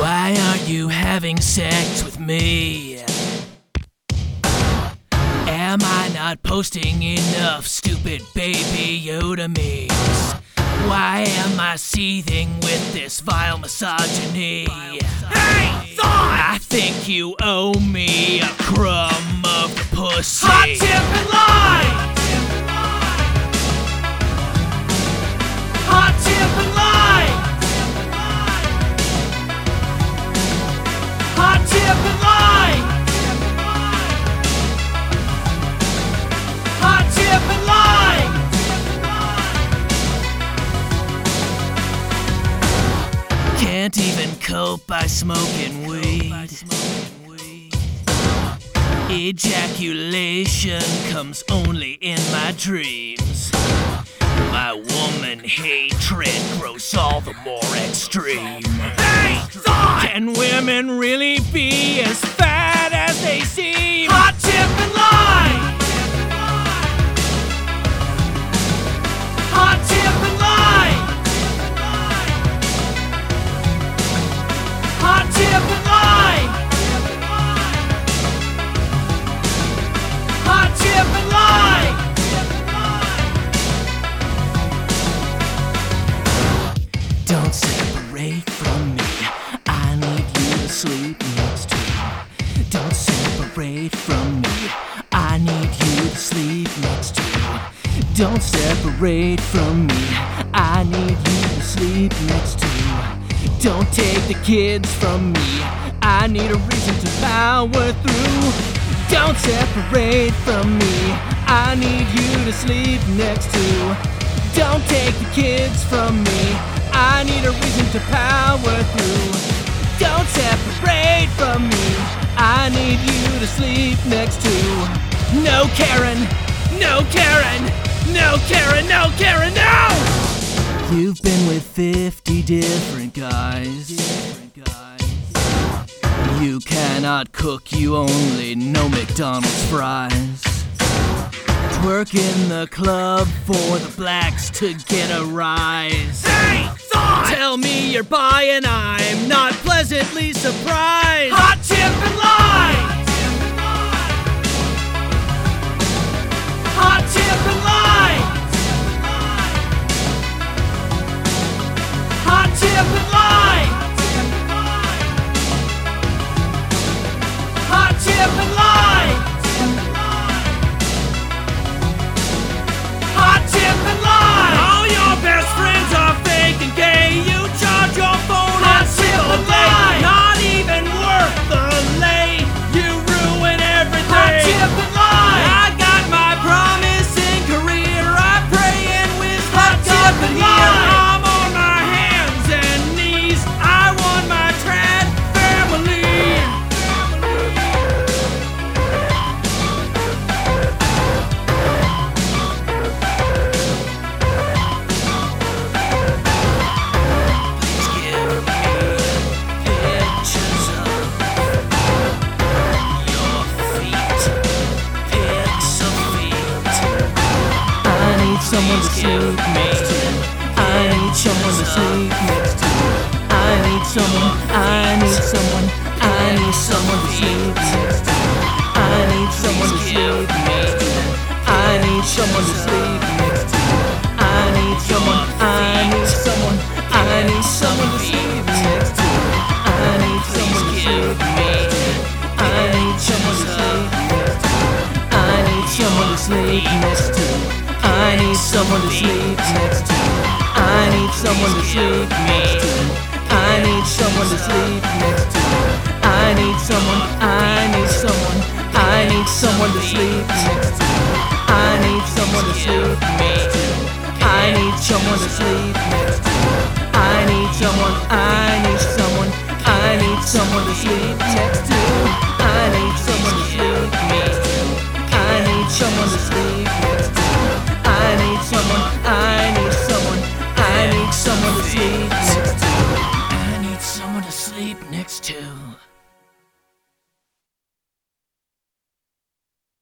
Why aren't you having sex with me? Am I not posting enough stupid Baby Yoda memes? Why am I seething with this vile misogyny? Hey, thought! I think you owe me a crumb of the pussy. Hot tip and lie! Hot tip and lie! Hot tip and lie! Hot tip and lie! Can't even cope by smoking weed. Ejaculation comes only in my dreams. My woman hatred grows all the more extreme. Hey, thought! Can women really be as fat as they seem? Hot tip and lie! Hot tip and lie! Hot tip and lie! Hot tip and lie! Don't separate from me. I need you to sleep next to me. Don't separate from me. I need you to sleep next to me. Don't separate from me. I need you to sleep next to me. Don't take the kids from me. I need a reason to power through. Don't separate from me. I need you to sleep next to. Don't take the kids from me. I need a reason to power through. Don't separate from me. I need you to sleep next to. No Karen, no Karen, no Karen, no Karen, no! You've been with 50 different guys. You cannot cook, you only know McDonald's fries. Work in the club for the blacks to get a rise. Hey, thought! Tell me you're bi and I'm not pleasantly surprised. Hot tip and lie! Hot tip and lie! Hot tip and lie! Hot tip and lie! Hot tip and lie! All your best friends are fake and gay. You charge your phone Hot a tip single and day. lie! Not even worth the lay. You ruin everything. Hot tip and lie! I got my promising career. I pray and wish Hot that God tip could and hear. lie! I'm on my hands and knees. I want my trad family. Please give me pictures of your feet. Pics of feet. I need someone to sleep next to. I need someone to sleep next to. I need someone. I need someone. I need someone to sleep next to. I need someone to sleep next to. I need someone to sleep next to. I need someone. I need someone. I need someone to sleep next to. I need someone to sleep next to. I need someone to sleep next to. I need someone to sleep next to. I need someone to sleep next to. I need someone to sleep next to. I need someone to sleep next to. I need someone. I need someone. I need someone to sleep next to. I need someone to sleep next to. I need someone to sleep next to. I need someone. I need someone. I need someone to sleep next to. I need someone to sleep next to. I need someone to sleep next to. I need someone. I need someone. I need someone to sleep next to. I need someone to sleep next to.